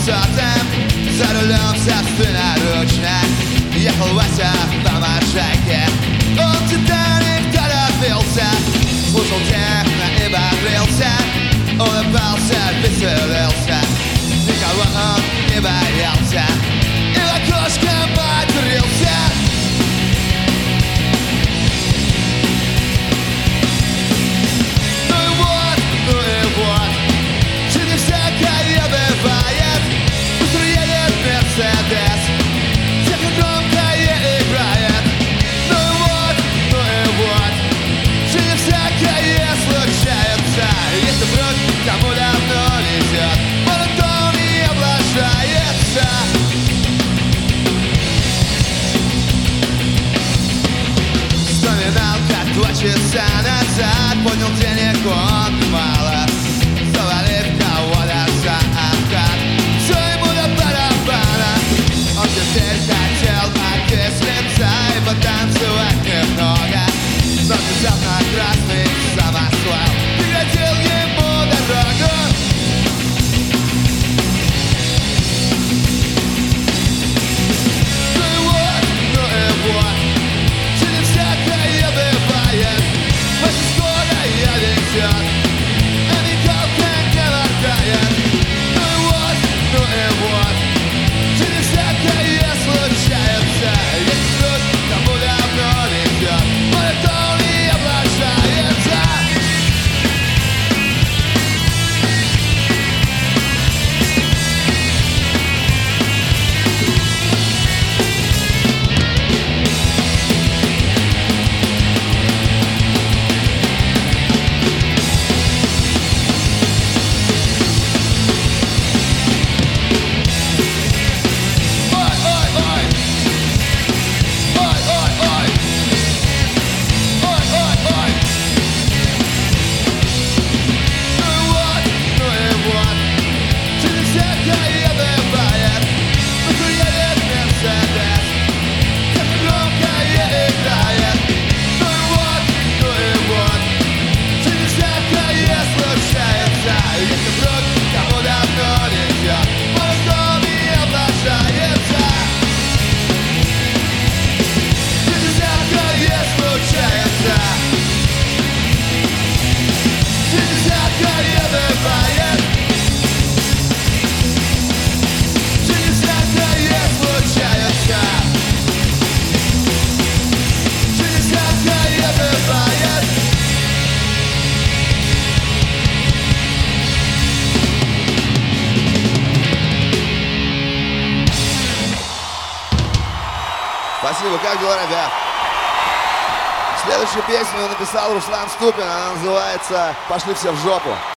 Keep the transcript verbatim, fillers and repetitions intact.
трехсотым за рулем собственноручно ехал Вася по Можайке. Он Титаник торопился, слушал техно и бодрился, улыбался, веселился, никого он не боялся и в окошко матерился. Ну и вот, ну и вот, жизнь всякое бывает. Быстро едет Мерседес, техно громкое играет. Ну и вот, ну и вот, жизнь всякое случается. Если вдруг кому давно везет, может он и облажается. Вспоминал, как два часа назад понял, денег он мало, завалив кого-то за откат. Все ему до барабана. Он теперь хотел окислиться и потанцевать немного, но внезапно красный самосвал преградил ему дорогу. Ну и вот, ну и вот, жизнь всякое бывает. Очень скоро я везет, а никого не хватает. Ну и вот, ну и вот, жизнь всякое случается. Если вдруг кому давно везет, может он и облажается. Ой, ой, ой, ой, ой, ой, ой, ой, ой. Ну и вот, ну и вот, жизнь всякое бывает. Быстро едет Мерседес, техно громкое играет. Ну и вот, ну и вот, жизнь всякое случается. Если вдруг кому давно везет, может он и облажается. Жизнь всякое случается. Жизнь всякое бывает. Жизнь всякое случается. Жизнь всякое бывает. Спасибо, как дела, ребят? Следующую песню написал Руслан Ступин, она называется «Пошли все в жопу».